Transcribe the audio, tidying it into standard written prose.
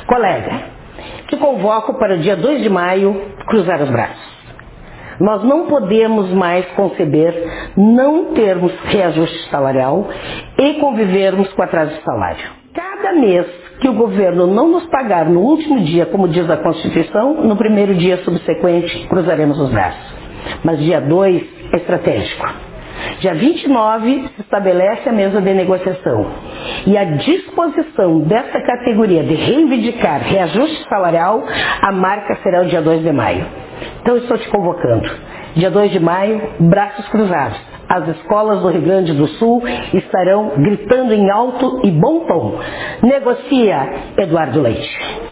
Colega, te convoco para o dia 2 de maio cruzar os braços. Nós não podemos mais conceber não termos reajuste salarial e convivermos com atraso de salário. Cada mês que o governo não nos pagar no último dia, como diz a Constituição, no primeiro dia subsequente cruzaremos os braços. Mas dia 2 é estratégico. Dia 29 se estabelece a mesa de negociação e a disposição dessa categoria de reivindicar reajuste salarial, a marca será o dia 2 de maio. Então estou te convocando. Dia 2 de maio, braços cruzados. As escolas do Rio Grande do Sul estarão gritando em alto e bom tom. Negocia, Eduardo Leite.